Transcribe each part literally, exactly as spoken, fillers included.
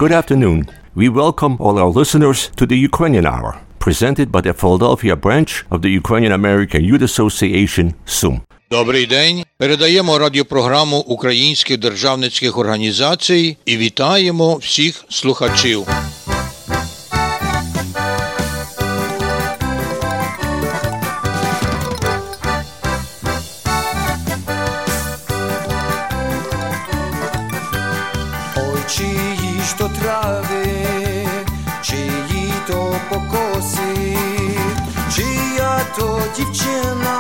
Good afternoon. We welcome all our listeners to the Ukrainian Hour, presented by the Philadelphia branch of the Ukrainian American Youth Association, СУМ. Добрий день. Передаємо радіопрограму українських державницьких організацій і вітаємо всіх слухачів. Ой, чиї ж то трави, чиї то покоси, чия то дівчина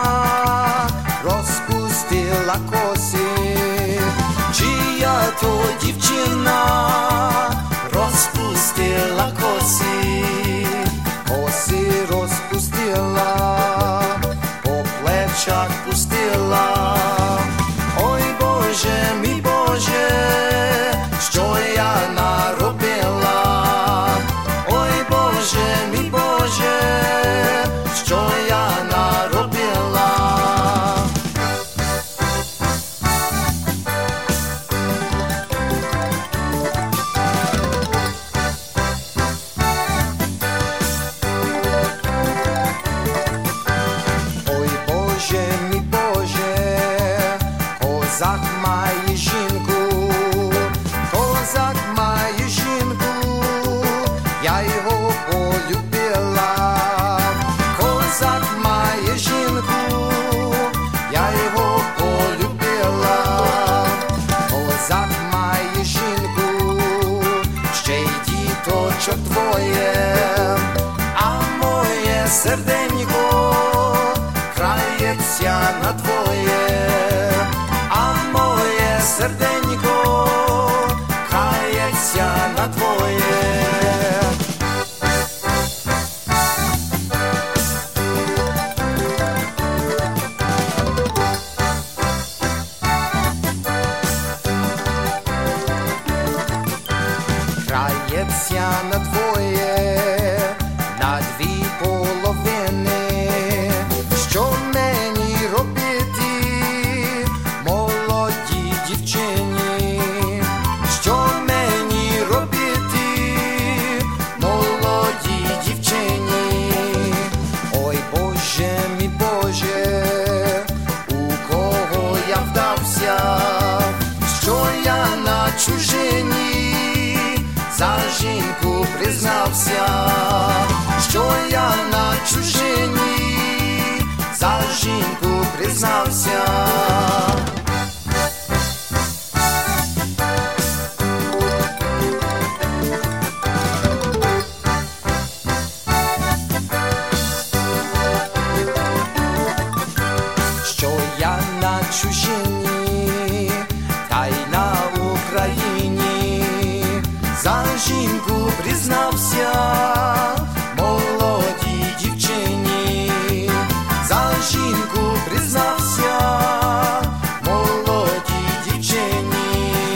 розпустила коси, чия то дівчина розпустила коси, коси розпустила, по плечах пустила. Ой, Боже, мій Боже, що я наробила? Ой, Боже, мій Боже, що я наробила? Ой, Боже, мій Боже, козак має жінку, козак має жінку, я його полюбила. Козак має жінку, я його полюбила. Козак має жінку, ще й діточок двоє, а моє серденько крається надвоє, а моє серденько крається надвоє. Крається надвоє, на дві половини. Що мені робити, молодій дівчині? Що мені робити, молодій дівчині? Ой, Боже, мій Боже, у кого я вдався? Що я на чужині за жінку признався? Що я на чужині за жінку признався? Що я на чужині, та й на Україні за жінку признався, молодій дівчині, за жінку признався, молодій дівчині.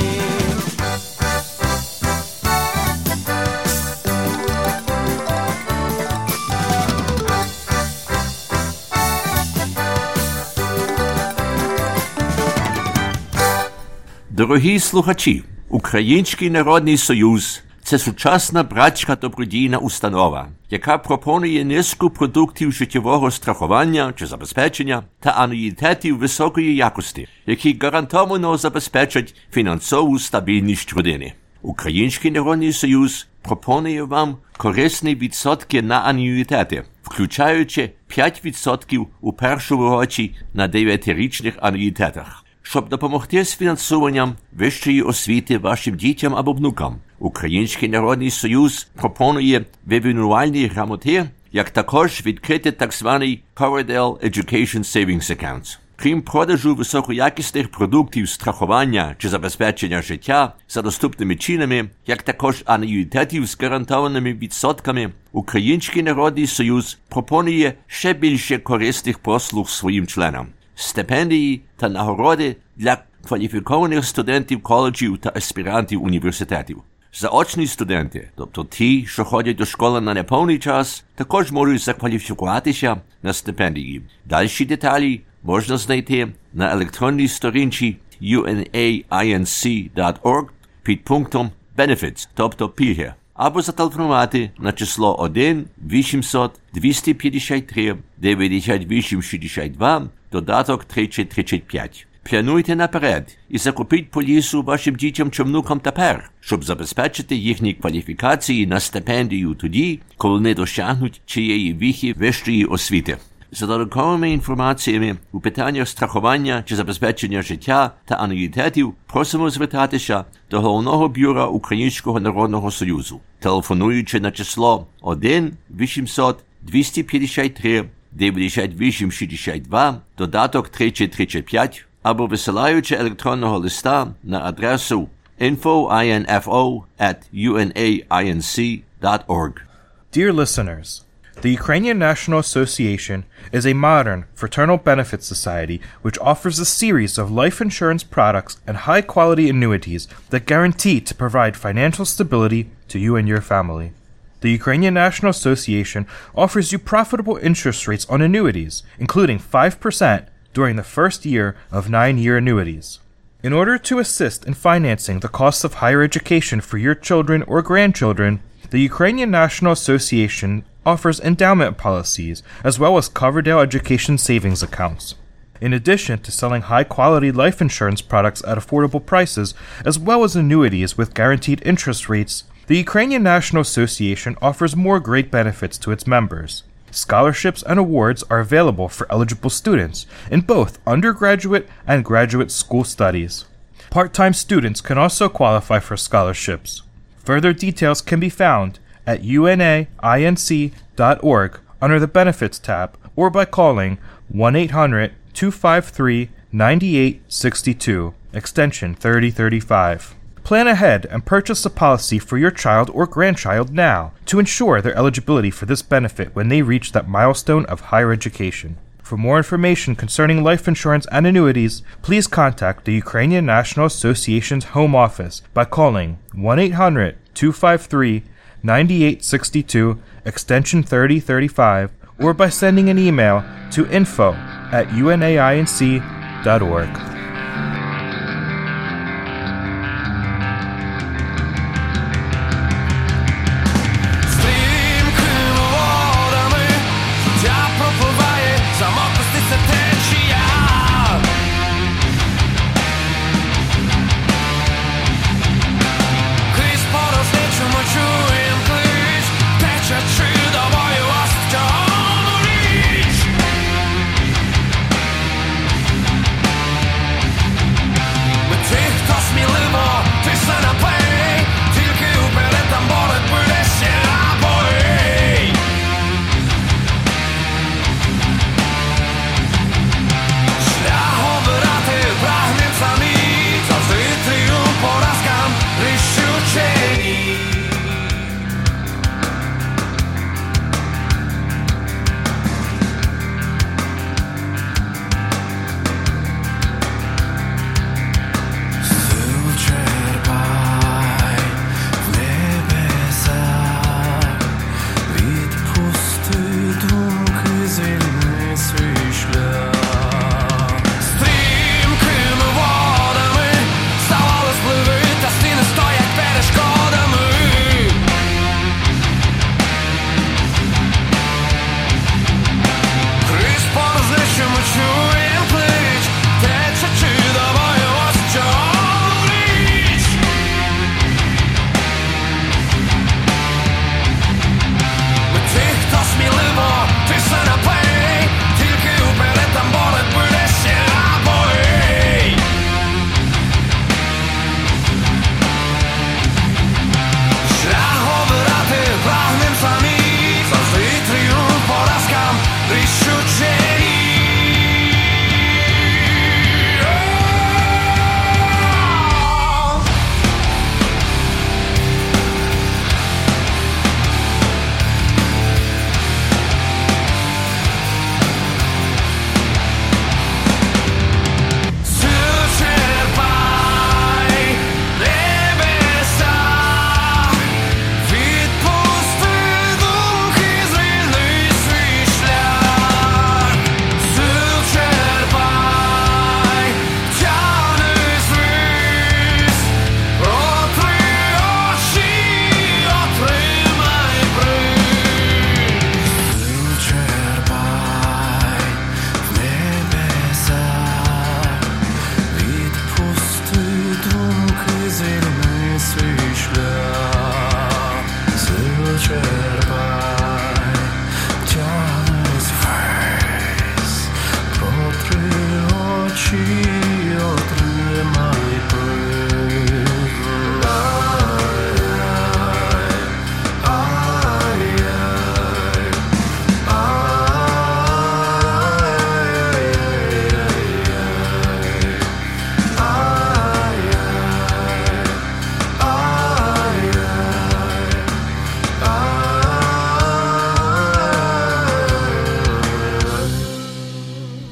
Дорогі слухачі, Український народний союз – це сучасна братська добродійна установа, яка пропонує низку продуктів життєвого страхування чи забезпечення та ануїтетів високої якості, які гарантовано забезпечать фінансову стабільність родини. Український народний союз пропонує вам корисні відсотки на ануїтети, включаючи п'ять відсотків у першому році на дев'ятирічних ануїтетах. Щоб допомогти з фінансуванням вищої освіти вашим дітям або внукам, Український народний союз пропонує вивінувальні грамоти, як також відкрити так званий Coverdell Education Savings Account. Крім продажу високоякісних продуктів страхування чи забезпечення життя за доступними цінами, як також ануїтетів з гарантованими відсотками, Український народний союз пропонує ще більше корисних послуг своїм членам. Стипендії та нагороди для кваліфікованих студентів коледжів та аспірантів університетів. Заочні студенти, тобто ті, що ходять до школи на неповний час, також можуть закваліфікуватися на стипендії. Дальші деталі можна знайти на електронній сторінці ю ен ей ай ен сі крапка орг під пунктом benefits, тобто пільги, або зателефонувати на число один вісімсот двісті п'ятдесят три дев'яносто вісім шістдесят два, додаток тридцять тридцять п'ять. Плануйте наперед і закупіть полісу вашим дітям чи внукам тепер, щоб забезпечити їхні кваліфікації на стипендію тоді, коли не досягнуть чиєї віхи вищої освіти. За додатковими інформаціями у питаннях страхування чи забезпечення життя та ануїтетів просимо звертатися до Головного бюро Українського народного союзу, телефонуючи на число один вісімсот двісті п'ятдесят три дев'яносто вісім шістдесят два, додаток тридцять тридцять п'ять, або висилаючи електронного листа на адресу info at unainc dot org. Dear listeners, the Ukrainian National Association is a modern, fraternal benefit society which offers a series of life insurance products and high-quality annuities that guarantee to provide financial stability to you and your family. The Ukrainian National Association offers you profitable interest rates on annuities, including five percent during the first year of nine-year annuities. In order to assist in financing the costs of higher education for your children or grandchildren, the Ukrainian National Association offers endowment policies as well as Coverdale Education Savings Accounts. In addition to selling high-quality life insurance products at affordable prices as well as annuities with guaranteed interest rates, the Ukrainian National Association offers more great benefits to its members. Scholarships and awards are available for eligible students in both undergraduate and graduate school studies. Part-time students can also qualify for scholarships. Further details can be found at unainc dot org under the Benefits tab or by calling one eight hundred two five three nine eight six two, extension thirty thirty-five. Plan ahead and purchase a policy for your child or grandchild now to ensure their eligibility for this benefit when they reach that milestone of higher education. For more information concerning life insurance and annuities, please contact the Ukrainian National Association's home office by calling one eight hundred two five three nine eight six two, extension thirty thirty-five, or by sending an email to info at unainc dot org.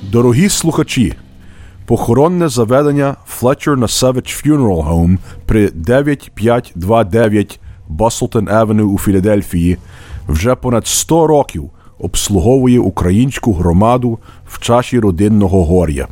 Дорогі слухачі, похоронне заведення Fletcher Nasevich Funeral Home при дев'ять п'ять два дев'ять Busselton Avenue у Філадельфії вже понад сто років обслуговує українську громаду в часі родинного горя.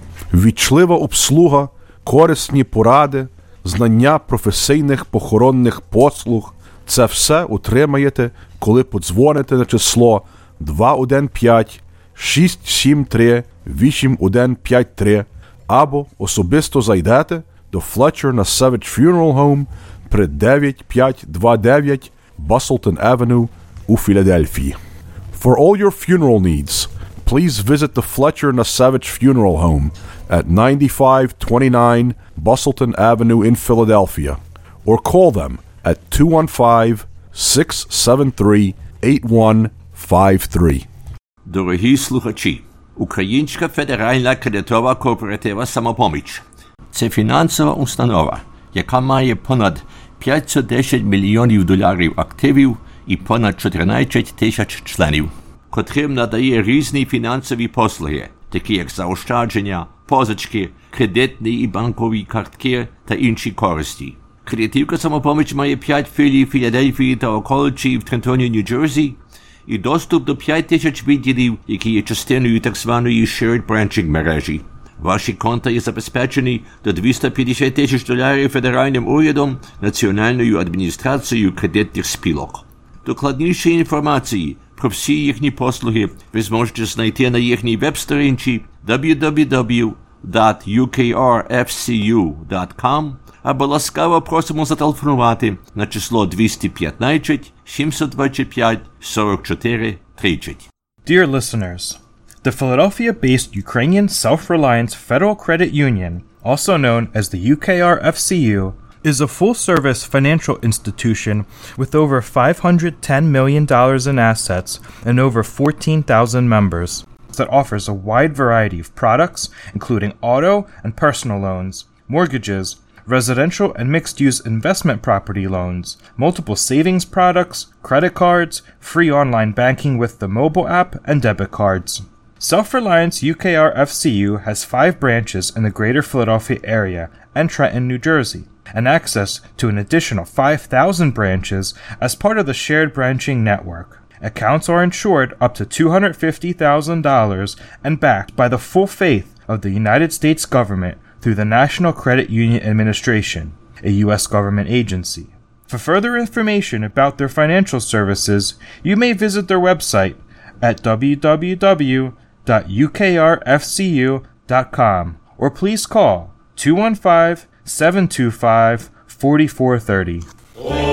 Вічлива обслуга, корисні поради, знання професійних похоронних послуг – це все отримаєте, коли подзвоните на число два один п'ять шість сім три вісім один п'ять три або особисто зайдете до Fletcher Nasevich Funeral Home при дев'ять п'ять два дев'ять Busselton Avenue у Філадельфії. For all your funeral needs, please visit the Fletcher Nasevich Funeral Home at ninety-five twenty-nine Busselton Avenue in Philadelphia, or call them at two one five six seven three eight one five three. Дорогі слухачі, Українська федеральна кредитова кооператива «Самопоміч» – це фінансова установа, яка має понад п'ятсот десять мільйонів доларів активів і понад чотирнадцять тисяч членів, котрим надає різні фінансові послуги, такі як заощадження, позички, кредитні і банкові картки та інші користі. Кредитівка «Самопоміч» має п'ять філій в Філадельфії та околиці в Трентоні, Нью-Джерсі, і доступ до п'ять тисяч відділів, які є частиною так званої shared branching мережі. Ваші конта є забезпечені до двісті п'ятдесят тисяч доларів федеральним урядом, Національною адміністрацією кредитних спілок. Докладніші інформації про всі їхні послуги ви зможете знайти на їхній веб-сторінці дабл-ю дабл-ю дабл-ю крапка ю кей ар еф сі ю крапка ком або ласкаво просимо зателефонувати на число двісті п'ятнадцять сімсот двадцять п'ять сорок чотири тридцять. Dear listeners, the Philadelphia-based Ukrainian Self-Reliance Federal Credit Union, also known as the U K R F C U, is a full-service financial institution with over five hundred ten million dollars in assets and over fourteen thousand members that offers a wide variety of products, including auto and personal loans, mortgages, residential and mixed-use investment property loans, multiple savings products, credit cards, free online banking with the mobile app, and debit cards. Self-Reliance U K R F C U has five branches in the greater Philadelphia area and Trenton, New Jersey, and access to an additional five thousand branches as part of the shared branching network. Accounts are insured up to two hundred fifty thousand dollars and backed by the full faith of the United States government through the National Credit Union Administration, a U S government agency. For further information about their financial services, you may visit their website at w w w dot u k r f c u dot com or please call two one five seven two five four four three zero.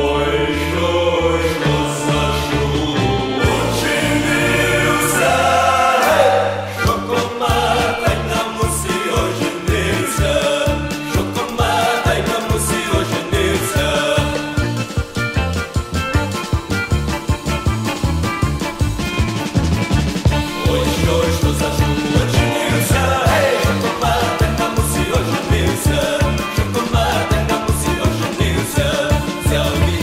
Tell me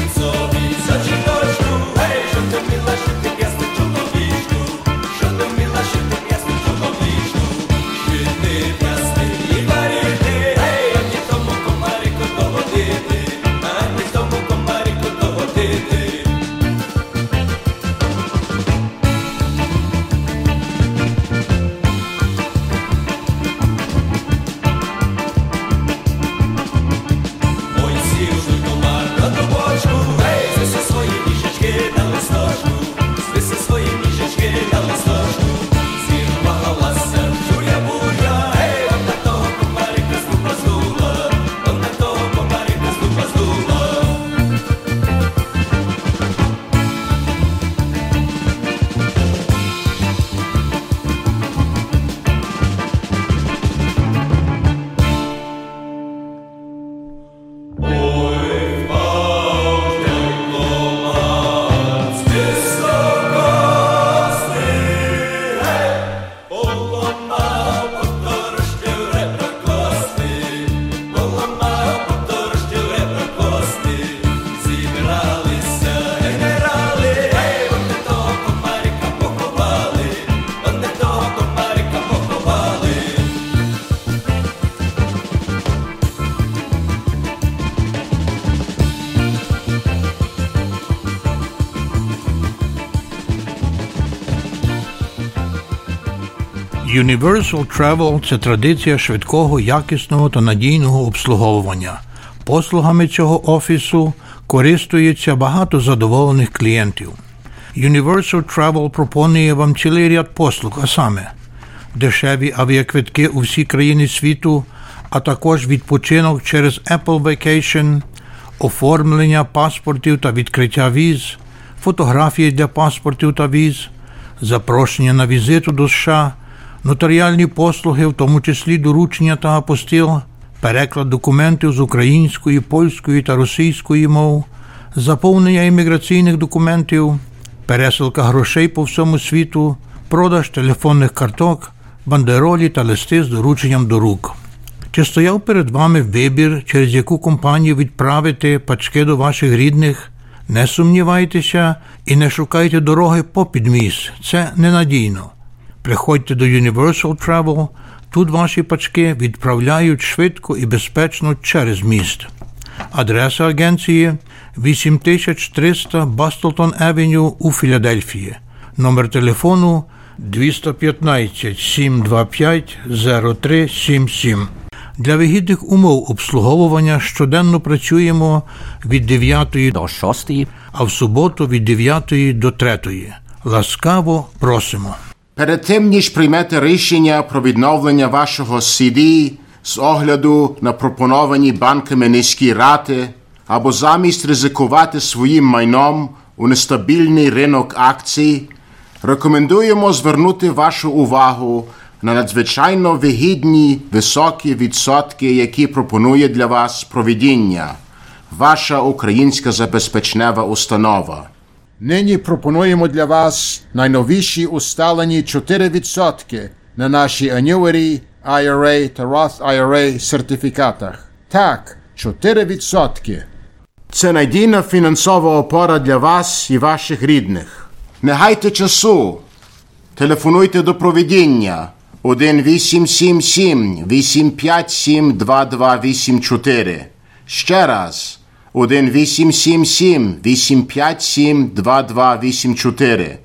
Universal Travel – це традиція швидкого, якісного та надійного обслуговування. Послугами цього офісу користуються багато задоволених клієнтів. Universal Travel пропонує вам цілий ряд послуг, а саме дешеві авіаквитки у всі країни світу, а також відпочинок через Apple Vacation, оформлення паспортів та відкриття віз, фотографії для паспортів та віз, запрошення на візиту до США, нотаріальні послуги, в тому числі доручення та апостил, переклад документів з української, польської та російської мов, заповнення імміграційних документів, пересилка грошей по всьому світу, продаж телефонних карток, бандеролі та листи з дорученням до рук. Чи стояв перед вами вибір, через яку компанію відправити пачки до ваших рідних? Не сумнівайтеся і не шукайте дороги попід міст. Це ненадійно. Приходьте до Universal Travel. Тут ваші пачки відправляють швидко і безпечно через міст. Адреса агенції вісім тисяч триста Бастлтон Авеню у Філадельфії. Номер телефону двісті п'ятнадцять сім двадцять п'ять зero три сім сім. Для вигідних умов обслуговування щоденно працюємо від дев'ятої до шостої, а в суботу від дев'ятої до третьої. Ласкаво просимо. Перед тим, ніж приймете рішення про відновлення вашого сі ді з огляду на пропоновані банками низькі рати, або замість ризикувати своїм майном у нестабільний ринок акцій, рекомендуємо звернути вашу увагу на надзвичайно вигідні високі відсотки, які пропонує для вас провідіння, ваша українська забезпечнева установа. Нині пропонуємо для вас найновіші усталені чотири відсотки на наші Annuity, ай ар ей та Roth ай ар ей сертифікатах. Так, чотири відсотки. Це надійна фінансова опора для вас і ваших рідних. Не гайте часу. Телефонуйте до провідіння один вісім сім сім вісім п'ять сім два два вісім чотири. Ще раз один вісім сім сім вісім п'ять сім два два вісім чотири.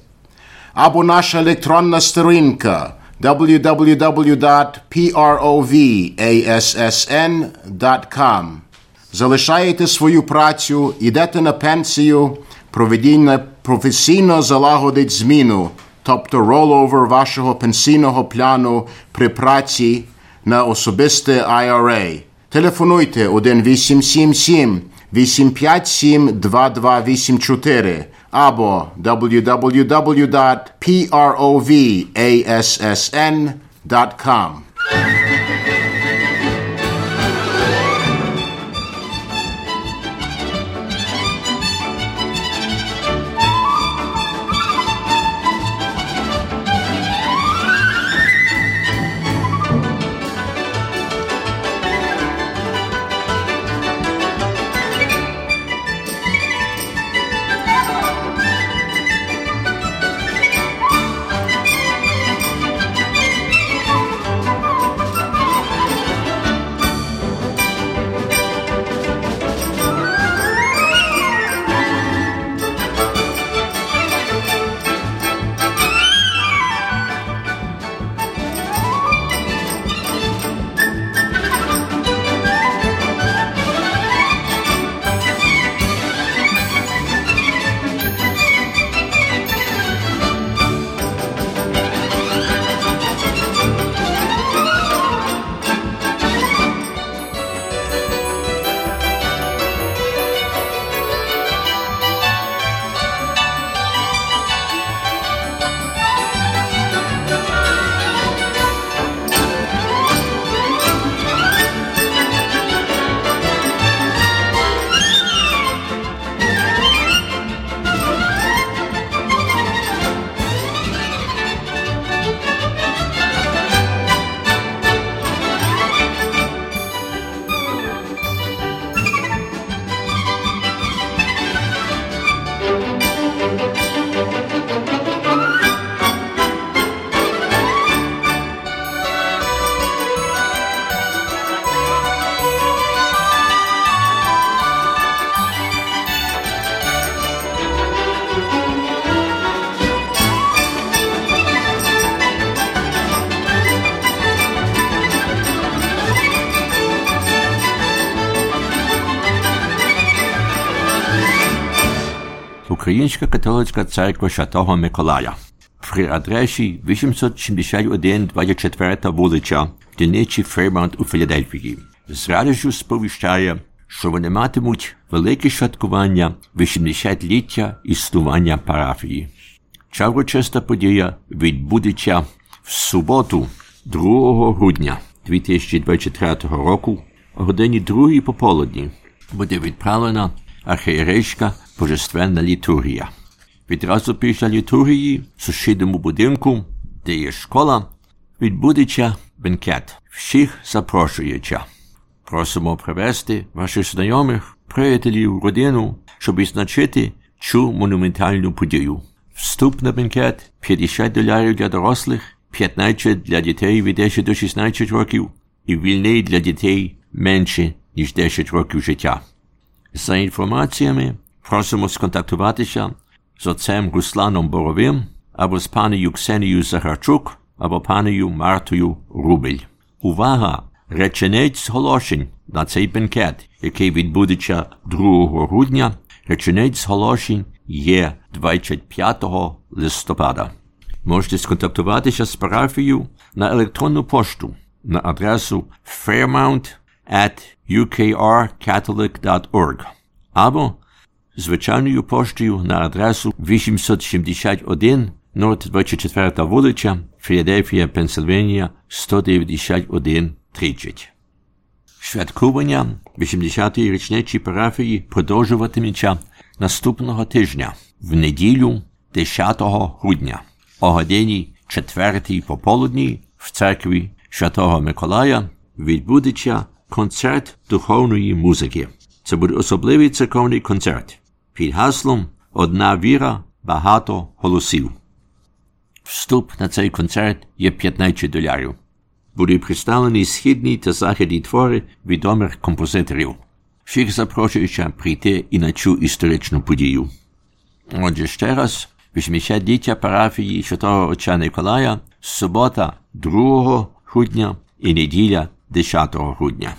Або наша електронна сторінка дабл ю дабл ю дабл ю крапка провассn крапка ком. Залишаєте свою працю, йдете на пенсію, провідіння професійно залагодить зміну, тобто роловер вашого пенсійного плану при праці на особисте ай ар ей. Телефонуйте один вісім сім сім вісім п'ять сім два два вісім чотири або дабл ю дабл ю дабл ю крапка провассn крапка ком. Українська католицька церква Святого Миколая. При адресі вісімсот сімдесят один двадцять четверта вулиця в дільниці Фейрмаунт у Філадельфії. З радістю сповіщає, що вони матимуть велике святкування вісімдесятиліття існування парафії. Ця урочиста подія відбудеться в суботу, другого грудня дві тисячі двадцять третього року, о годині другій пополудні. Буде відправлена архієрейська божественна літургія. Відразу після літургії в сусідньому будинку, де є школа, відбудеться бенкет. Всіх запрошується. Просимо привезти ваших знайомих, приятелів, родину, щоб відзначити цю монументальну подію. Вступ на бенкет – п'ятдесят доларів для дорослих, п'ятнадцять для дітей від десять до шістнадцяти років і вільний для дітей менше, ніж десять років життя. За інформаціями просимо сконтактуватися з отцем Русланом Боровим або з панею Ксенією Захарчук або панею Мартою Рубель. Увага! Реченець зголошень на цей бенкет, який відбудеться другого грудня, реченець зголошень є двадцять п'ятого листопада. Можете сконтактуватися з парафією на електронну пошту на адресу fairmount at u k r catholic dot org або звичайною поштою на адресу вісімсот сімдесят один Норд двадцять четверта вулиця, Філадельфія, Пенсильванія, сто дев'яносто один тридцять. Святкування вісімдесятої річниці парафії продовжуватиметься наступного тижня, в неділю десятого грудня, о годині четвертій пополудні в церкві Святого Миколая відбудеться концерт духовної музики. Це буде особливий церковний концерт під гаслом «Одна віра, багато голосів». Вступ на цей концерт є п'ятнадцять доларів. Буде представлені східні та західні твори відомих композиторів. Всіх запрошується прийти і на цю історичну подію. Отже, ще раз, вісімдесятиліття парафії Святого Отця Миколая, субота другого грудня і неділя десятого грудня.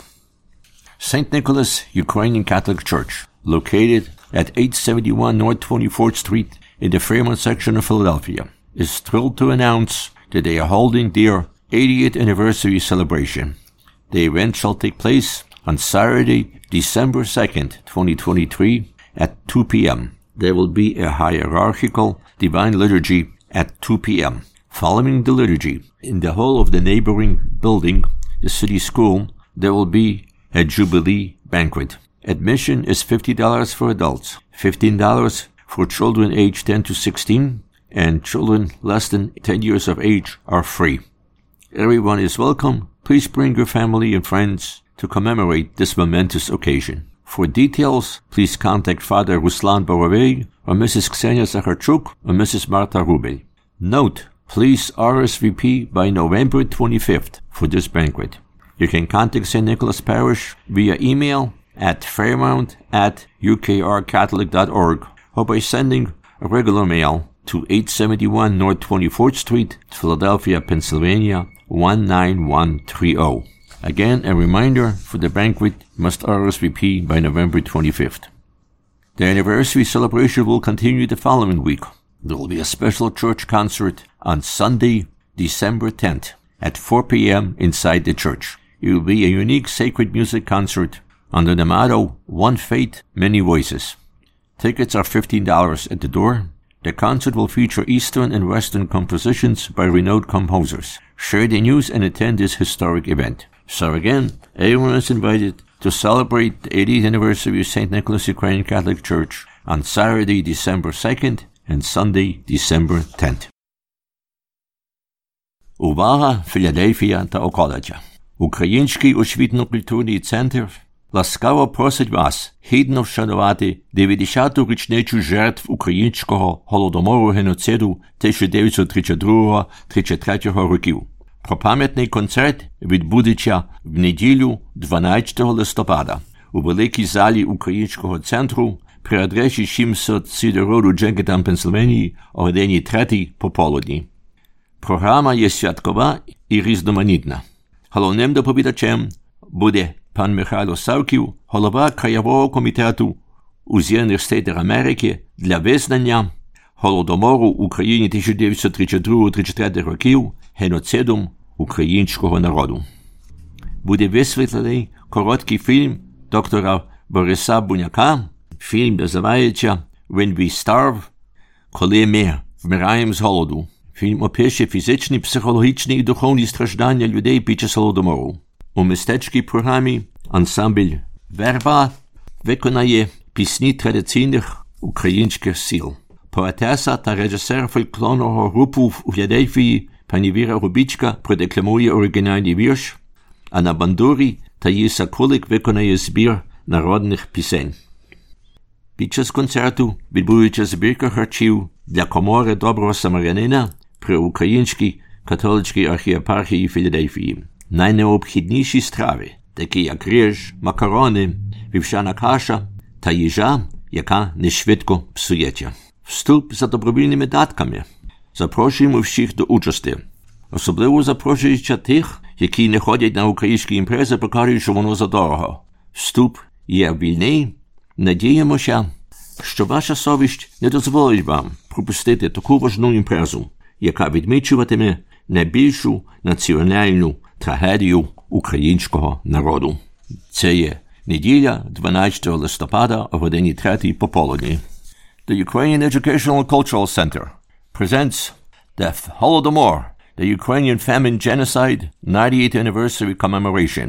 Saint Nicholas Ukrainian Catholic Church, located at eight seventy-one North twenty-fourth Street in the Fairmount section of Philadelphia, is thrilled to announce that they are holding their eightieth anniversary celebration. The event shall take place on Saturday, December second, twenty twenty-three at two p.m. There will be a hierarchical divine liturgy at two p.m. Following the liturgy, in the hall of the neighboring building, the city school, there will be a Jubilee banquet. Admission is fifty dollars for adults, fifteen dollars for children aged ten to sixteen, and children less than ten years of age are free. Everyone is welcome. Please bring your family and friends to commemorate this momentous occasion. For details, please contact Father Ruslan Borovey or Missus Ksenia Zakharchuk or Missus Marta Rubel. Note, please R S V P by November twenty-fifth for this banquet. You can contact Saint Nicholas Parish via email at fairmount at u k r catholic dot org or by sending a regular mail to eight seventy-one North twenty-fourth Street, Philadelphia, Pennsylvania, one nine one three zero. Again, a reminder for the banquet must R S V P by November twenty-fifth. The anniversary celebration will continue the following week. There will be a special church concert on Sunday, December tenth at four p.m. inside the church. It will be a unique sacred music concert under the motto, One Faith, Many Voices. Tickets are fifteen dollars at the door. The concert will feature Eastern and Western compositions by renowned composers. Share the news and attend this historic event. So again, everyone is invited to celebrate the eightieth anniversary of Saint Nicholas Ukrainian Catholic Church on Saturday, December second and Sunday, December tenth. Увага, Філадельфія та околиця. Український освітньо-культурний центр ласкаво просить вас гідно вшанувати дев'ятдесяту річницю жертв українського голодомору геноциду тисяча дев'ятсот тридцять другого - тридцять третього років. Пропам'ятний концерт відбудеться в неділю дванадцятого листопада у великій залі Українського центру при адресі сімсот Cedar Road у Jenkintown, Пенсильванії о годині третій пополудні. Програма є святкова і різноманітна. Головним доповідачем буде пан Михайло Савків, голова Краєвого комітету у З'єднаних Штатах Америки для визнання Голодомору в Україні тисяча дев'ятсот тридцять другого тридцять третього років геноцидом українського народу. Буде висвітлений короткий фільм доктора Бориса Буняка. Фільм називається «When we starve», коли ми вмираємо з голоду. Фільм опише фізичні, психологічні і духовні страждання людей під час Голодомору. У мистецькій програмі ансамбль «Верба» виконає пісні традиційних українських сіл. Поетеса та режисер фольклорного групу в Філадельфії пані Віра Губічка продекламує оригінальний вірш, а на бандурі Таїса Кулик виконає збір народних пісень. Під час концерту відбудеться збірка харчів для комори Доброго Самарянина при Українській католицькій архієпархії Філадельфії. Найнеобхідніші страви, такі як ріж, макарони, вівсяна каша та їжа, яка не швидко псується. Вступ за добровільними датками. Запрошуємо всіх до участі. Особливо запрошуючи тих, які не ходять на українські імпрези, покажуть, що воно задорого. Вступ є вільний. Надіємося, що ваша совість не дозволить вам пропустити таку важну імпрезу, яка відмічуватиме найбільшу національну трагедію українського народу. Це є неділя, дванадцятого листопада, о годині третій пополудні. The Ukrainian Educational Cultural Center presents the Holodomor, the Ukrainian Famine Genocide ninetieth Anniversary Commemoration.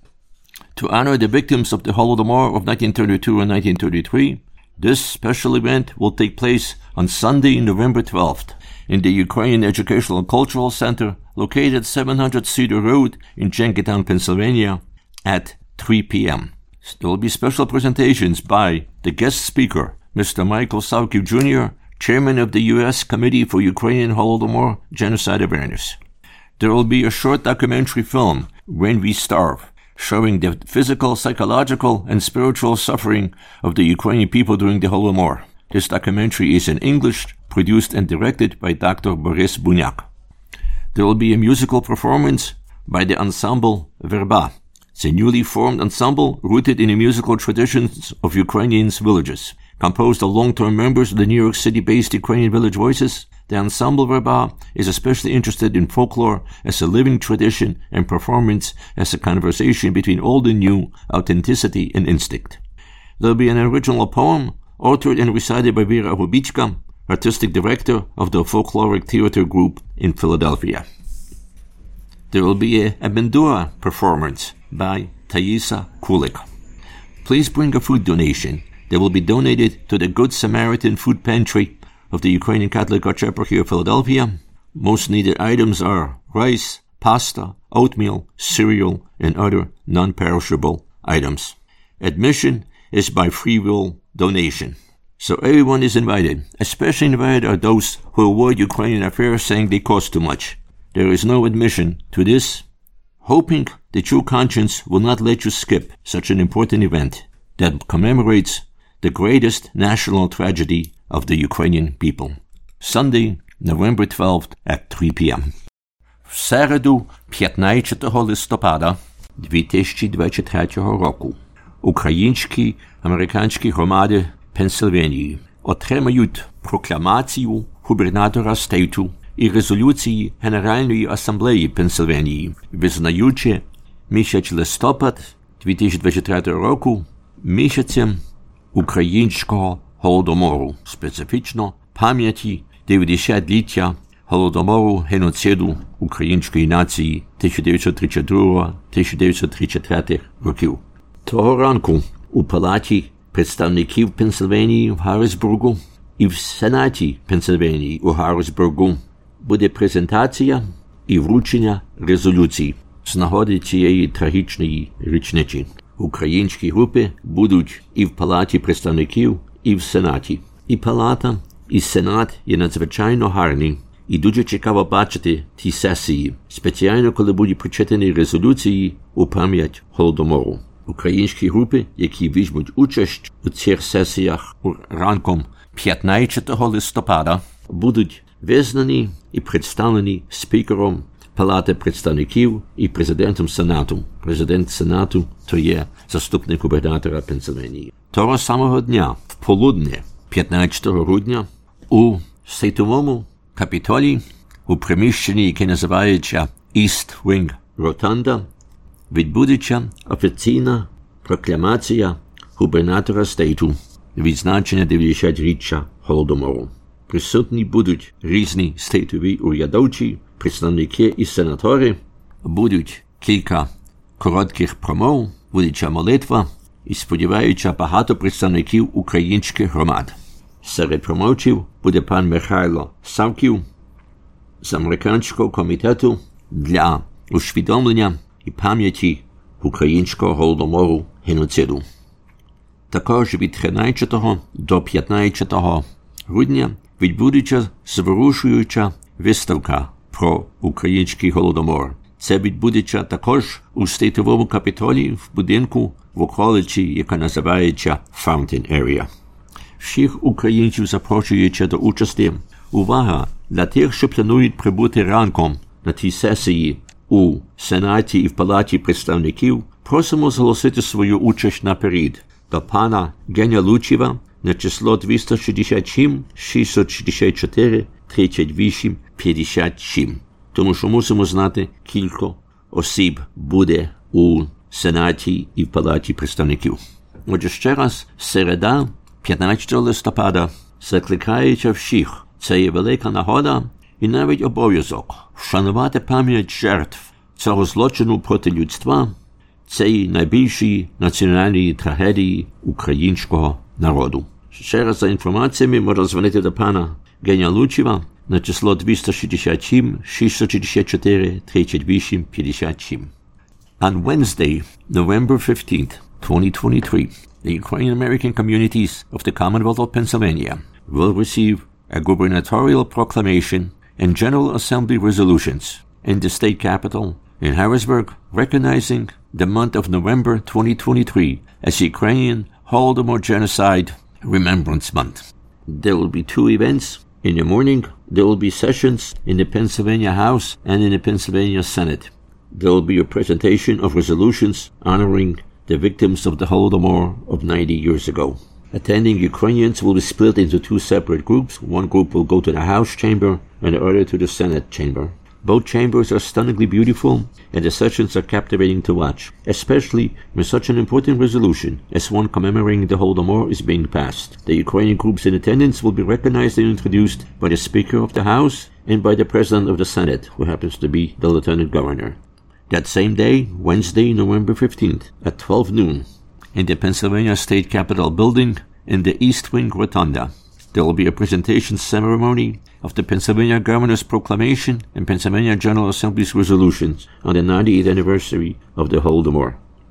To honor the victims of the Holodomor of nineteen thirty-two and nineteen thirty-three, this special event will take place on Sunday, November twelfth, in the Ukrainian Educational Cultural Center located at seven hundred Cedar Road in Jenkintown, Pennsylvania at three p.m. There will be special presentations by the guest speaker, Mister Michael Savkiv Junior, Chairman of the U S Committee for Ukrainian Holodomor Genocide Awareness. There will be a short documentary film, When We Starve, showing the physical, psychological, and spiritual suffering of the Ukrainian people during the Holodomor. This documentary is in English, produced and directed by Doctor Boris Bunyak. There will be a musical performance by the ensemble Verba. It's a newly formed ensemble rooted in the musical traditions of Ukrainian villages. Composed of long-term members of the New York City-based Ukrainian Village Voices, the ensemble Verba is especially interested in folklore as a living tradition and performance as a conversation between old and new, authenticity and instinct. There will be an original poem authored and recited by Vera Hubichka, artistic director of the Folkloric Theater Group in Philadelphia. There will be a, a Bandura performance by Taisa Kulik. Please bring a food donation that will be donated to the Good Samaritan Food Pantry of the Ukrainian Catholic Archieparchy of Philadelphia. Most needed items are rice, pasta, oatmeal, cereal, and other non-perishable items. Admission is by free will donation. So everyone is invited. Especially invited are those who avoid Ukrainian affairs saying they cost too much. There is no admission to this. Hoping that your conscience will not let you skip such an important event that commemorates the greatest national tragedy of the Ukrainian people. Sunday, November twelfth at three p.m. В середу, п'ятнадцятого листопада дві тисячі двадцять третього року, українські американські громади Пенсильванії отримають прокламацію губернатора стейту і резолюції Генеральної асамблеї Пенсильванії, визнаючи місяць листопад дві тисячі двадцять третього року місяцем українського Голодомору, специфічно пам'яті дев'ятдесятиліття Голодомору геноциду української нації тисяча дев'ятсот тридцять другого - тисяча дев'ятсот тридцять третього років. Того ранку у Палаті представників Пенсильванії в Гаррісбургу і в Сенаті Пенсильванії у Гаррісбургу буде презентація і вручення резолюцій з нагоди цієї трагічної річниці. Українські групи будуть і в Палаті представників, і в Сенаті. І Палата, і Сенат є надзвичайно гарні. І дуже цікаво бачити ті сесії, спеціально коли будуть прочитані резолюції у пам'ять Голодомору. Українські групи, які візьмуть участь у цих сесіях ранком п'ятнадцятого листопада, будуть визнані і представлені спікером Палати представників і президентом Сенату. Президент Сенату – то є заступник губернатора Пенсильванії. Того самого дня, в полудне, п'ятнадцятого грудня, у Стейтовому Капітолії, у приміщенні, яке називається East Wing Rotunda, відбудеться офіційна прокламація губернатора стейту відзначення дев'ятдесятиріччя Голодомору. Присутні будуть різні стейтові урядовці, представники і сенатори, будуть кілька коротких промов, буде молитва і, сподіваюся, багато представників українських громад. Серед промовців буде пан Михайло Савків з Американського комітету для усвідомлення і пам'яті українського голодомору геноциду. Також від тринадцятого до п'ятнадцятого грудня відбудеться зворушуюча виставка про український голодомор. Це відбудеться також у Стейтовому Капітолії в будинку в околиці, яка називається Fountain Area. Всіх українців запрошується до участі. Увага! Для тих, що планують прибути ранком на тій сесії у Сенаті і в Палаті представників, просимо зголосити свою участь наперед до пана Геня Лучева на число двісті шістдесят сім шістсот шістдесят чотири тридцять вісім п'ятдесят сім. Тому що мусимо знати, кілька осіб буде у Сенаті і в Палаті представників. Отже, ще раз, середа, п'ятнадцятого листопада, закликається всіх. Це є велика нагода і навіть обов'язок вшанувати пам'ять жертв цього злочину проти людства, цієї найбільшої національної трагедії українського народу. Ще раз за інформаціями можна дзвонити до пана Геня Лучева на число двісті шістдесят сім шістсот шістдесят чотири тридцять вісім п'ятдесят сім. On Wednesday, November fifteenth, twenty twenty-three, the Ukrainian American communities of the Commonwealth of Pennsylvania will receive a gubernatorial proclamation and General Assembly resolutions in the state capital in Harrisburg, recognizing the month of November twenty twenty-three as Ukrainian Holodomor Genocide Remembrance Month. There will be two events. In the morning, there will be sessions in the Pennsylvania House and in the Pennsylvania Senate. There will be a presentation of resolutions honoring the victims of the Holodomor of ninety years ago. Attending Ukrainians will be split into two separate groups. One group will go to the House chamber and the other to the Senate chamber. Both chambers are stunningly beautiful, and the sessions are captivating to watch, especially when such an important resolution as one commemorating the Holodomor is being passed. The Ukrainian groups in attendance will be recognized and introduced by the Speaker of the House and by the President of the Senate, who happens to be the Lieutenant Governor. That same day, Wednesday, November fifteenth, at twelve noon, in the Pennsylvania State Capitol building in the East Wing Rotunda, there will be a presentation ceremony of the Pennsylvania Governor's Proclamation and Pennsylvania General Assembly's resolutions on the ninetieth anniversary of the Holodomor.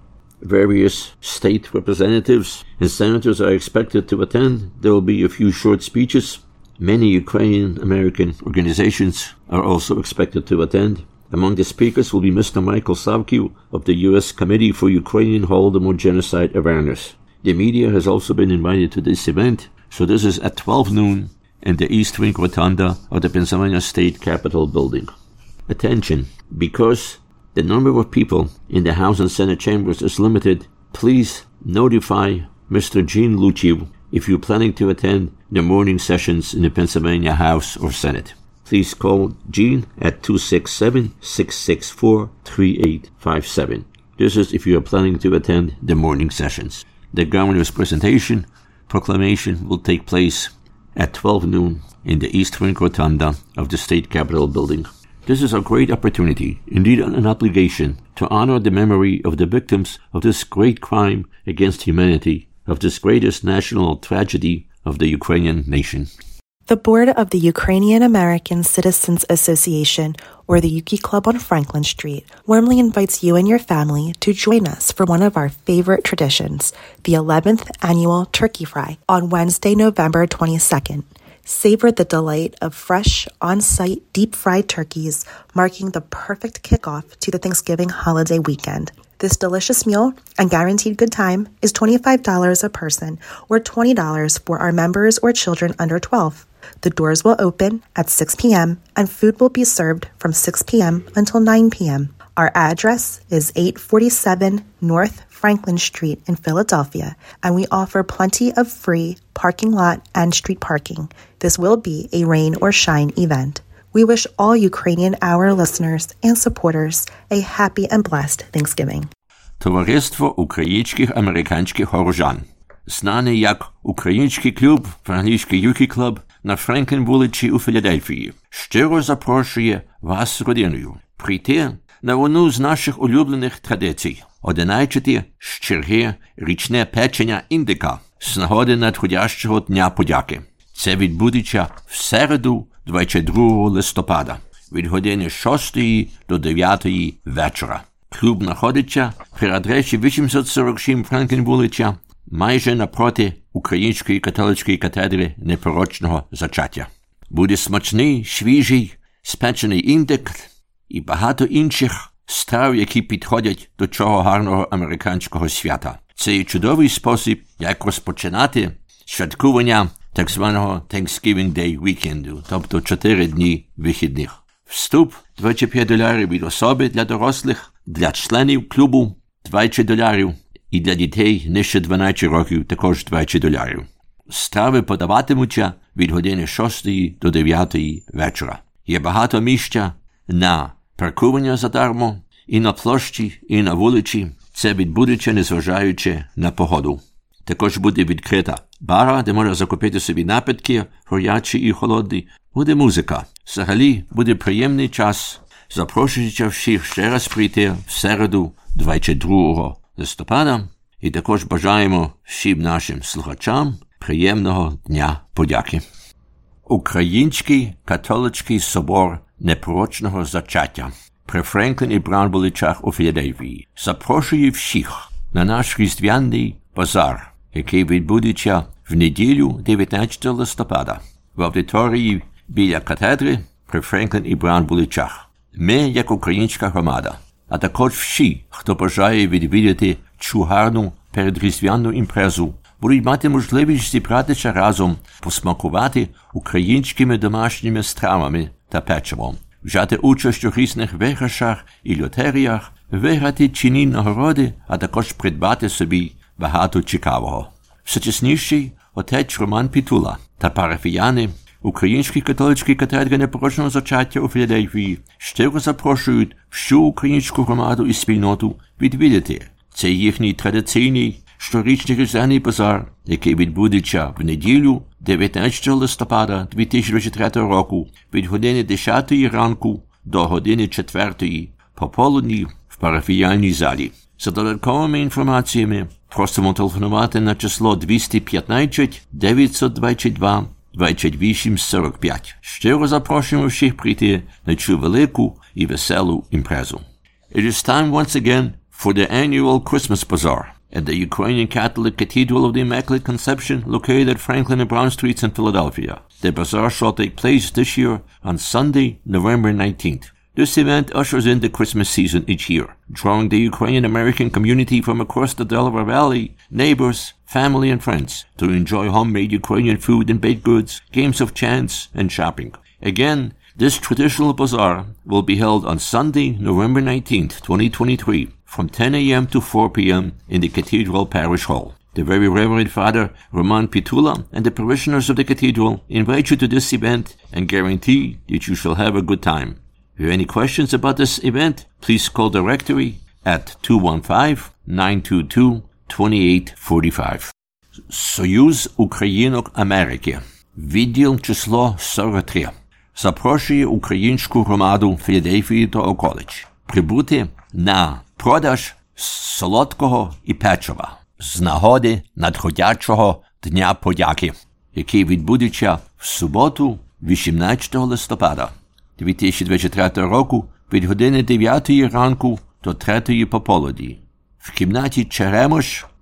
Various state representatives and senators are expected to attend. There will be a few short speeches. Many Ukrainian American organizations are also expected to attend. Among the speakers will be Mister Michael Savkiw of the U S Committee for Ukrainian Holodomor Genocide Awareness. The media has also been invited to this event, so this is at twelve noon in the East Wing Rotunda of the Pennsylvania State Capitol building. Attention, because the number of people in the House and Senate chambers is limited, please notify Mister Gene Luchev if you're planning to attend the morning sessions in the Pennsylvania House or Senate. Please call Gene at two six seven, six six four, three eight five seven. This is if you are planning to attend the morning sessions. The governor's presentation proclamation will take place at twelve noon in the East Wing Rotunda of the State Capitol building. This is a great opportunity, indeed an obligation, to honor the memory of the victims of this great crime against humanity, of this greatest national tragedy of the Ukrainian nation. The board of the Ukrainian American Citizens Association, or the Yuki Club on Franklin Street, warmly invites you and your family to join us for one of our favorite traditions, the eleventh annual Turkey Fry, on Wednesday, November twenty-second. Savor the delight of fresh, on-site, deep-fried turkeys, marking the perfect kickoff to the Thanksgiving holiday weekend. This delicious meal and guaranteed good time is twenty-five dollars a person or twenty dollars for our members or children under twelve. The doors will open at six p.m. and food will be served from six p.m. until nine p.m. Our address is eight forty-seven North Franklin Street in Philadelphia, and we offer plenty of free parking lot and street parking. This will be a rain or shine event. We wish all Ukrainian Hour listeners and supporters a happy and blessed Thanksgiving. Товариство українських американських горожан, знаний як Український клуб, по-англійськи Yuki Club, на Франклін вулиці у Філадельфії, щиро запрошує вас з родиною прийти на одну з наших улюблених традицій – одинадцяте з черги річне печення індика з нагоди надходящого Дня подяки. Це відбудеться в середу, двадцять другого листопада, від години шостої до дев'ятої вечора. Клуб знаходиться при адресі вісімсот сорок сім Франклін вулиця, майже напроти Української католицької катедри непорочного зачаття. Буде смачний, свіжий, спечений індик і багато інших страв, які підходять до цього гарного американського свята. Це є чудовий спосіб, як розпочинати святкування так званого Thanksgiving Day вікенду, тобто чотири дні вихідних. Вступ двадцять п'ять доларів від особи для дорослих, для членів клубу двадцять доларів і для дітей нижче дванадцяти років також двадцять доларів. Страви подаватимуться від години шостої до дев'ятої вечора. Є багато місця на паркування задармо і на площі, і на вулиці. Це відбудеться, незважаючи на погоду. Також буде відкрита бара, де можна закупити собі напитки, гарячі і холодні. Буде музика. Взагалі буде приємний час. Запрошуючи всіх ще раз прийти в середу, двадцять другого листопада. І також бажаємо всім нашим слухачам приємного Дня подяки. Український католицький собор непорочного зачаття при Франклін і Браун вулицях у Філадельфії запрошує всіх на наш різдвяний базар, який відбудеться в неділю дев'ятнадцятого листопада в аудиторії біля катедри при Франклін і Браун вулицях. Ми, як українська громада, а також всі, хто бажає відвідати цю гарну передріздвяну імпрезу, будуть мати можливість зібратися разом, посмакувати українськими домашніми стравами та печивом, взяти участь у різних виграшах і лотеріях, виграти цінні нагороди, а також придбати собі багато цікавого. Всечесніший отець Роман Пітула та парафіяни Української католицької катедри непорочного зачаття у Філадельфії щиро запрошують всю українську громаду і спільноту відвідати цей їхній традиційний щорічний різдвяний базар, який відбудеться в неділю дев'ятнадцятого листопада дві тисячі двадцять третього року від години десятої ранку до години четвертої пополудні в парафіяльній залі. За додатковими інформаціями просимо телефонувати на число двісті п'ятнадцять дев'ятсот двадцять два двадцять вісім сорок п'ять. Щиро запрошуємо всіх прийти на цю велику і веселу імпрезу. It is time once again for the annual Christmas Bazaar at the Ukrainian Catholic Cathedral of the Immaculate Conception located at Franklin and Brown Streets in Philadelphia. The bazaar shall take place this year on Sunday, November nineteenth. This event ushers in the Christmas season each year, drawing the Ukrainian-American community from across the Delaware Valley, neighbors, family, and friends to enjoy homemade Ukrainian food and baked goods, games of chance, and shopping. Again, this traditional bazaar will be held on Sunday, November nineteenth, twenty twenty-three, from ten a.m. to four p.m. in the Cathedral Parish Hall. The Very Reverend Father Roman Pitula and the parishioners of the Cathedral invite you to this event and guarantee that you shall have a good time. If you have any questions about this event, please call the rectory at two one five, nine two two, two eight four five. Союз Українок Америки. Відділ число сорок три. Запрошує українську громаду Філадельфії та околиць прибути на продаж солодкого і печива з нагоди надходячого Дня подяки, який відбудеться в суботу, вісімнадцятого листопада дві тисячі двадцять третього року від години дев'ятої ранку до третьої пополудні в кімнаті Черемош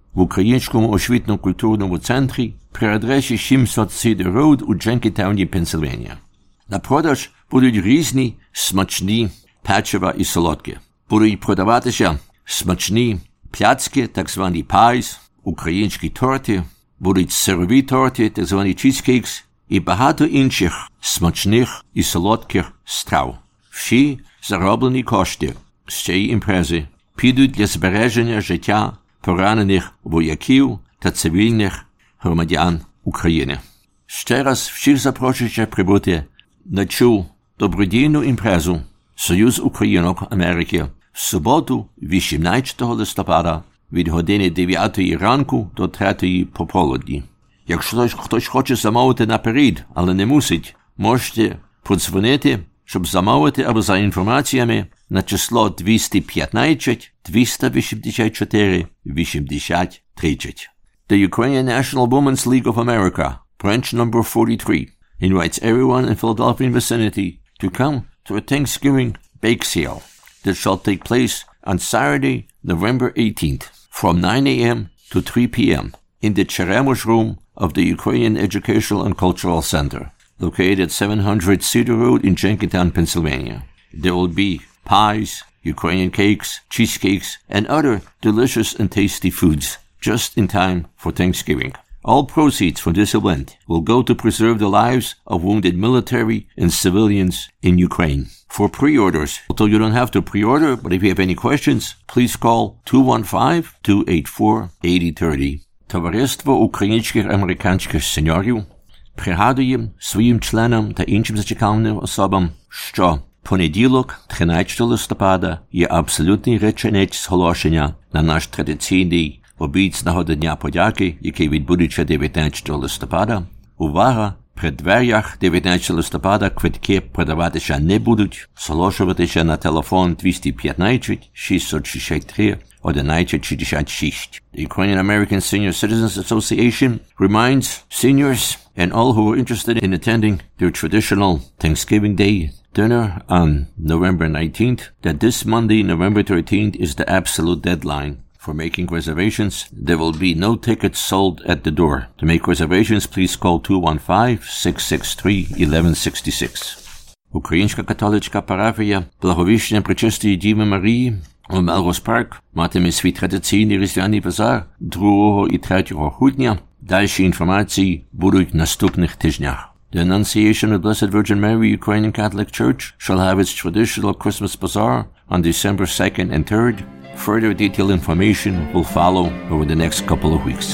в Українському освітно-культурному центрі при адресі сімсот Cedar Road у Дженкітауні, Пенсильванія. На продаж будуть різні смачні печива і солодкі. Будуть продаватися смачні пляцки, так звані пайс, українські торти, будуть сирові торти, так звані чізкейкс, і багато інших смачних і солодких страв. Всі зароблені кошти з цієї імпрези підуть для збереження життя поранених вояків та цивільних громадян України. Ще раз всіх запрошуючи прибути на цю добродійну імпрезу Союз Українок Америки в суботу, вісімнадцятого листопада, від години дев'ятої ранку до третьої пополудні. Якщо хтось хоче замовити наперед, але не мусить, можете подзвонити, щоб замовити або за інформаціями на число двісті п'ятнадцять двісті вісімдесят чотири вісімдесят тридцять. The Ukrainian National Women's League of America, branch number forty-three, invites everyone in Philadelphia and vicinity to come to a Thanksgiving bake sale that shall take place on Saturday, November eighteenth, from nine a.m. to three p.m. in the Cheremush Room of the Ukrainian Educational and Cultural Center, located at seven hundred Cedar Road in Jenkintown, Pennsylvania. There will be pies, Ukrainian cakes, cheesecakes, and other delicious and tasty foods, just in time for Thanksgiving. All proceeds from this event will go to preserve the lives of wounded military and civilians in Ukraine. For pre-orders, although you don't have to pre-order, but if you have any questions, please call two one five, two eight four, eight zero three zero. Товариство українських американських сеньорів пригадує своїм членам та іншим зацікавленим особам, що понеділок, тринадцятого листопада, є абсолютний реченець зголошення на наш традиційний обід з нагоди Дня подяки, який відбудеться дев'ятнадцятого листопада. Увага! При дверях дев'ятнадцятого листопада квитки продаватися не будуть, зголошуватися на телефон двісті п'ятнадцять шістсот шістдесят три одинадцять шістдесят шість. The Ukrainian American Senior Citizens Association reminds seniors and all who are interested in attending their traditional Thanksgiving Day dinner on November nineteenth that this Monday, November thirteenth, is the absolute deadline for making reservations. There will be no tickets sold at the door. To make reservations, please call two one five, six six three, one one six six. Українська католицька парафія Благовіщення Пречистої Діви Марії у Мелроуз Парк матиме свій традиційний різдвяний базар другого і третього грудня. Дальші інформації будуть в наступних тижнях. The Annunciation of Blessed Virgin Mary Ukrainian Catholic Church shall have its traditional Christmas bazaar on December second and third. Further detailed information will follow over the next couple of weeks.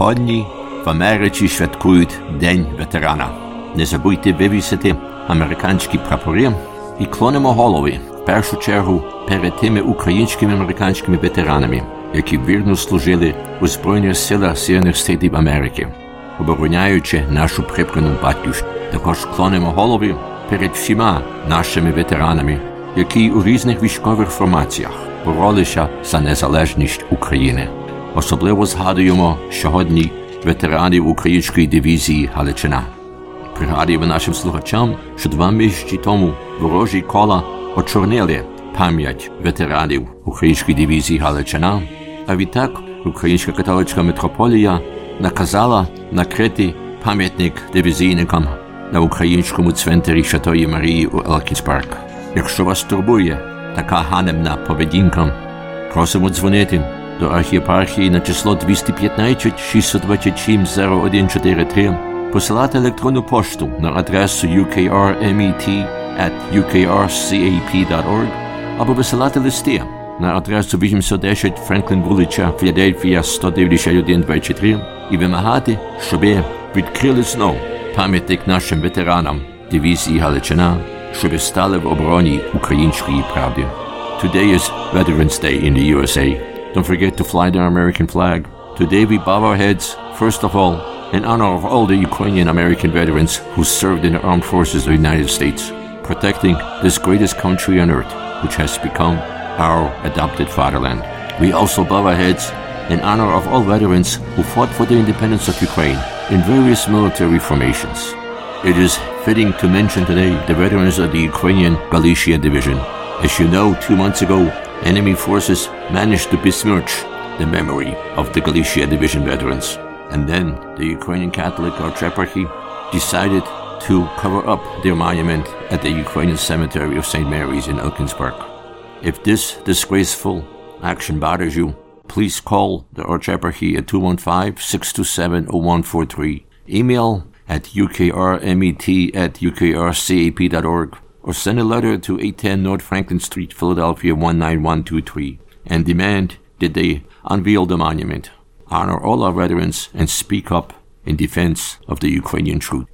Сьогодні в Америці святкують День ветерана. Не забудьте вивісити американські прапори і клонимо голови, в першу чергу, перед тими українськими американськими ветеранами, які вірно служили у Збройних силах Сполучених Штатів Америки, обороняючи нашу припрану батьківщину. Також клонимо голови перед всіма нашими ветеранами, які у різних військових формаціях боролися за незалежність України. Особливо згадуємо сьогодні ветеранів української дивізії «Галичина». Пригадуємо нашим слухачам, що два місяці тому ворожі кола очорнили пам'ять ветеранів української дивізії «Галичина», а відтак Українська католицька митрополія наказала накрити пам'ятник дивізійникам на українському цвинтарі Святої Марії у Елкінс Парк. Якщо вас турбує така ганебна поведінка, просимо дзвонити до архієпархії на число два п'ятнадцять шістсот двадцять сім зero один чотири три, посилати електронну пошту на адресу ю кей ар ем і ті ет ю кей ар сі ей пі крапка орг або висилати листи на адресу вісімсот десять Франклін вулиця, Філадельфія сто дев'яносто один двадцять три і вимагати, щоб відкрили знов пам'ятник нашим ветеранам дивізії «Галичина», щоб стали в обороні української правди. Today is Veterans Day in the U S A. Don't forget to fly the American flag. Today we bow our heads, first of all, in honor of all the Ukrainian American veterans who served in the armed forces of the United States, protecting this greatest country on earth, which has become our adopted fatherland. We also bow our heads in honor of all veterans who fought for the independence of Ukraine in various military formations. It is fitting to mention today the veterans of the Ukrainian Galicia Division. As you know, two months ago, enemy forces managed to besmirch the memory of the Galicia Division veterans. And then the Ukrainian Catholic Archieparchy decided to cover up their monument at the Ukrainian Cemetery of Saint Mary's in Elkins Park. If this disgraceful action bothers you, please call the Archieparchy at two one five, six two seven, zero one four three, email at u k r m e t at u k r c a p dot org, or send a letter to eight ten North Franklin Street, Philadelphia one nine one two three, and demand that they unveil the monument, honor all our veterans, and speak up in defense of the Ukrainian truth.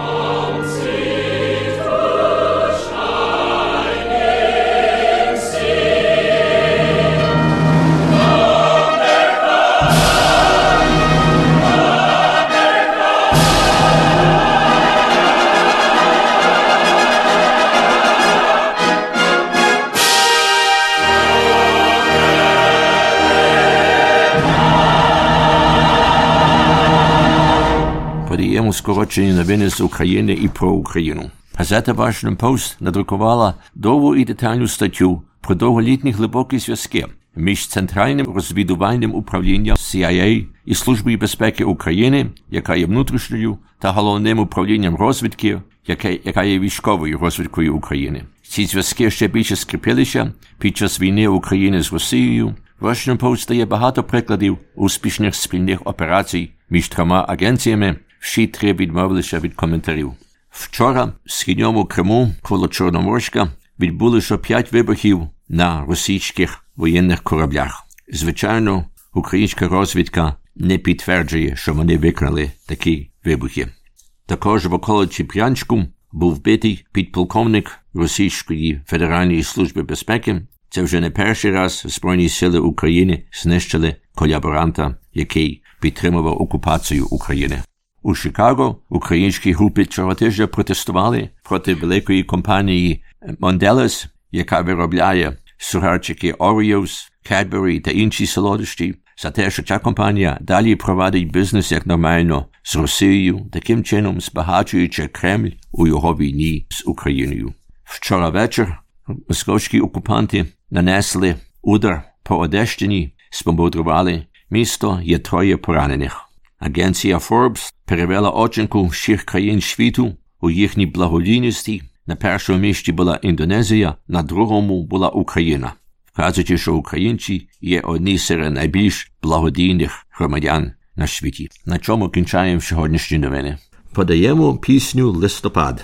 Подаємо скорочені новини з України і про Україну. Газета Washington Post надрукувала довгу і детальну статтю про довголітні глибокі зв'язки між Центральним розвідувальним управлінням сі ай ей і Службою безпеки України, яка є внутрішньою, та головним управлінням розвідки, яке, яка є військовою розвідкою України. Ці зв'язки ще більше скріпилися під час війни України з Росією. Washington Post дає багато прикладів успішних спільних операцій між трьома агенціями. Всі три відмовилися від коментарів. Вчора в Східному Криму, коло Чорноморська, відбулося п'ять вибухів на російських воєнних кораблях. Звичайно, українська розвідка не підтверджує, що вони викрали такі вибухи. Також в околиці Брянську був вбитий підполковник Російської Федеральної служби безпеки. Це вже не перший раз Збройні сили України знищили колаборанта, який підтримував окупацію України. У Чикаго українські групи цього тижня протестували проти великої компанії Mondelez, яка виробляє сугарчики Oreos, Cadbury та інші солодощі, за те, що ця компанія далі провадить бізнес як нормально з Росією, таким чином збагачуючи Кремль у його війні з Україною. Вчора вечір московські окупанти нанесли удар по Одещині, збомбардували місто, є троє поранених. Агенція Forbes перевела оцінку всіх країн світу у їхній благодійності. На першому місці була Індонезія, на другому була Україна, вказуючи, що українці є одні серед найбільш благодійних громадян на світі. На чому кінчаємо сьогоднішні новини. Подаємо пісню «Листопад».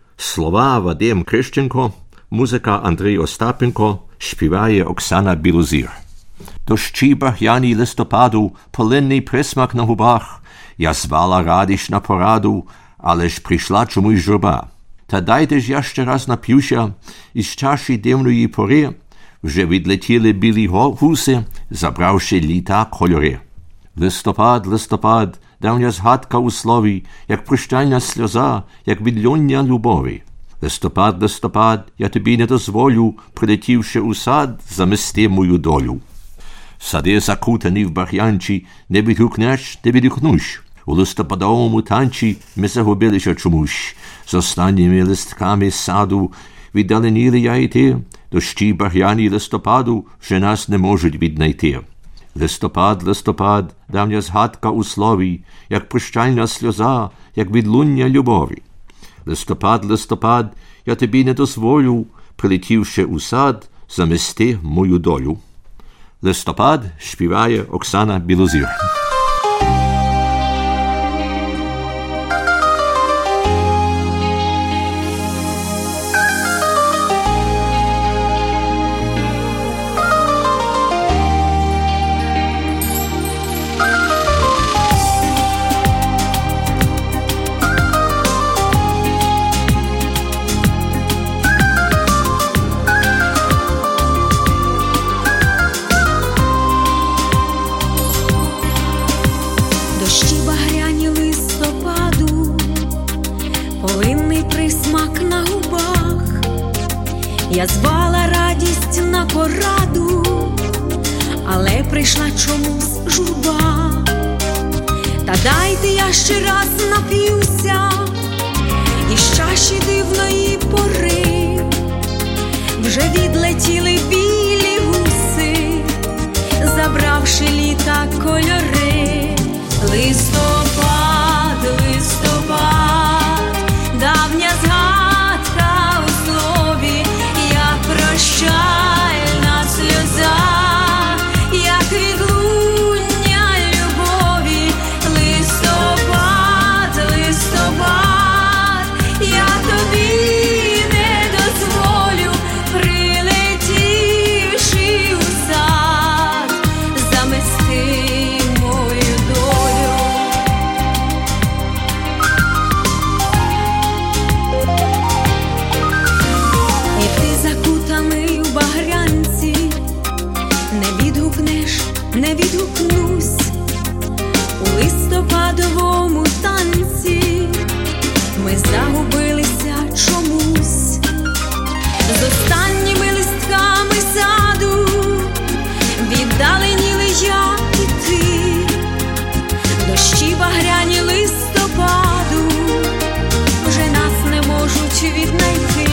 Слова Вадим Крищенко, музика Андрій Остапенко, співає Оксана Білозір. Дощі багряні листопаду, полинний присмак на губах. Я звала радість на пораду, але ж прийшла чомусь журба. Та дайте ж я ще раз нап'юся, із чаші дивної пори вже відлетіли білі гуси, забравши літа кольори. Листопад, листопад, давня згадка у слові, як прощальна сльоза, як відлуння любові. Листопад, листопад, я тобі не дозволю, прилетівши у сад, замести мою долю. Сади закутані в багрянчі, не відгукнеш, не відгукнуш. У листопадовому танчі ми загубилися чомусь. З останніми листками саду віддаленіли я і ти. Дощі багряні листопаду вже нас не можуть віднайти. Листопад, листопад, давня згадка у слові, як прощальна сльоза, як відлуння любові. Листопад, листопад, я тобі не дозволю, прилетівши у сад, замести мою долю. Листопад співає Оксана Білозір. Я звала радість на пораду, але прийшла чомусь журба. Та дайте я ще раз нап'юся із чаші дивної пори. Вже відлетіли білі гуси, забравши літа кольори. Листопад, листопад, давня згадка у слові, як прощальна сльоза, як відлуння любові. Листопад, листопад, я тобі не дозволю, прилетівши у сад, замести мою долю. І ти закутаний у багрянці, не відгукнеш, не відгукнусь. У листопадовому танці ми загубилися чомусь. З останніми листками саду віддаленіли я і ти. Дощі багряні листопаду вже нас не можуть віднайти.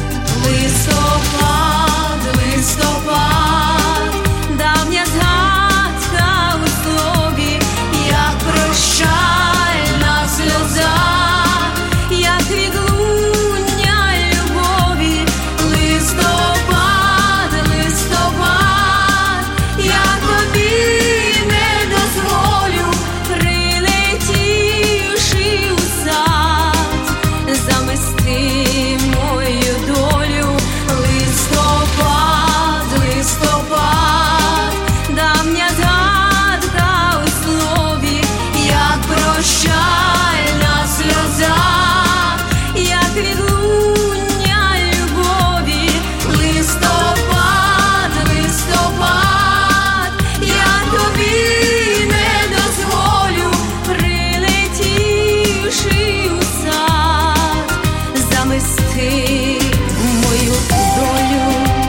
Листопад, листопад, давня згадка у слові, як прощальна сльоза, як відлуння любові. Листопад, листопад, я тобі не дозволю, прилетівши у сад, замести мою долю. Листопад, листопад, давня згадка у слові, як прощальна сльоза, як відлуння любові. Листопад, листопад, я тобі не дозволю, прилетівши у сад, замести мою долю.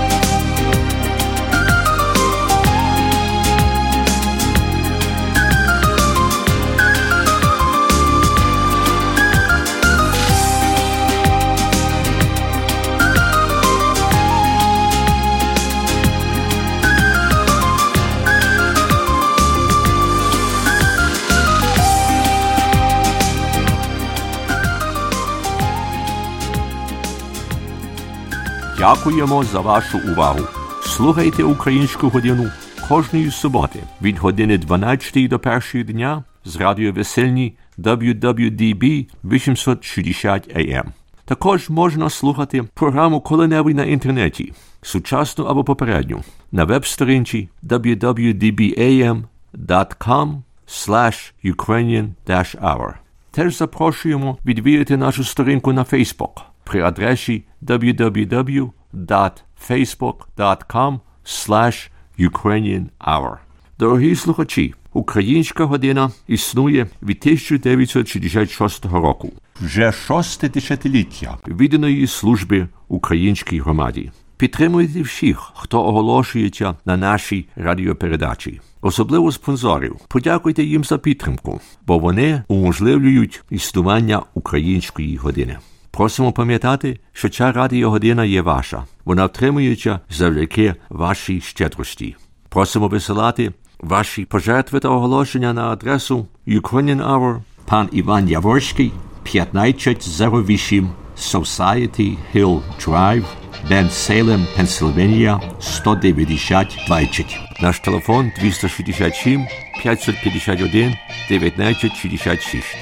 Дякуємо за вашу увагу. Слухайте Українську годину кожної суботи від години дванадцятої до першої дня з радіо Весельні дабл ю дабл ю ді бі вісімсот шістдесят ей ем. Також можна слухати програму коли-небудь на інтернеті, сучасну або попередню, на веб-сторінці дабл ю дабл ю дабл ю ді бі ей ем крапка ком слеш юкрейніан авр. Теж запрошуємо відвідати нашу сторінку на Facebook при адресі дабл ю дабл ю дабл ю крапка фейсбук крапка ком слеш юкрейніан авр. Дорогі слухачі, Українська година існує від тисяча дев'ятсот шістдесят шостого року. Вже шосте десятиліття відданої служби українській громаді. Підтримуйте всіх, хто оголошується на нашій радіопередачі. Особливо спонсорів. Подякуйте їм за підтримку, бо вони уможливлюють існування української години. Просимо пам'ятати, що ця радіогодина є ваша. Вона втримується завдяки вашій щедрості. Просимо висилати ваші пожертви та оголошення на адресу Ukrainian Hour, пан Іван Яворський, п'ятнадцять зero вісім Society Hill Drive, Бен-Сейлем, Пенсильванія, сто дев'яносто двадцять. Наш телефон двісті шістдесят сім п'ятсот п'ятдесят один дев'ятнадцять шістдесят шість.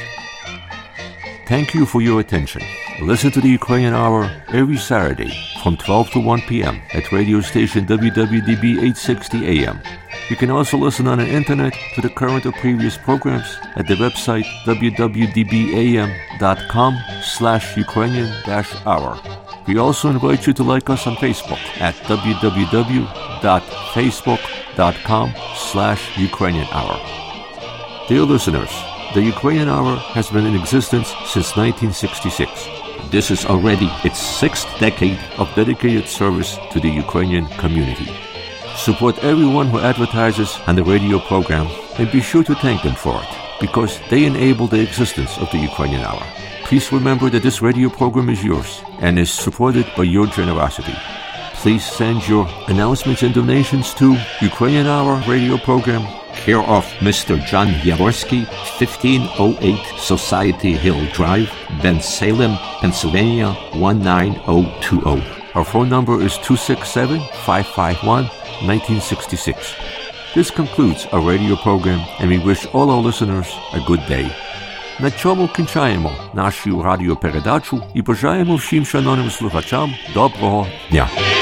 Thank you for your attention. Listen to the Ukrainian Hour every Saturday from twelve to one p.m. at radio station W W D B eight sixty A M. You can also listen on the internet to the current or previous programs at the website w w w dot d b a m dot com slash Ukrainian dash hour. We also invite you to like us on Facebook at w w w dot facebook dot com slash Ukrainian hour. Dear listeners, the Ukrainian Hour has been in existence since nineteen sixty-six. This is already its sixth decade of dedicated service to the Ukrainian community. Support everyone who advertises on the radio program and be sure to thank them for it, because they enable the existence of the Ukrainian Hour. Please remember that this radio program is yours and is supported by your generosity. Please send your announcements and donations to Ukrainian Hour radio program, care of Mister John Yaworsky, fifteen oh eight Society Hill Drive, Ben-Salem, Pennsylvania one nine oh two oh. Our phone number is two six seven, five five one, one nine six six. This concludes our radio program, and we wish all our listeners a good day. На цьому кінчаємо нашу радіопередачу і бажаємо всім шановним слухачам доброго дня.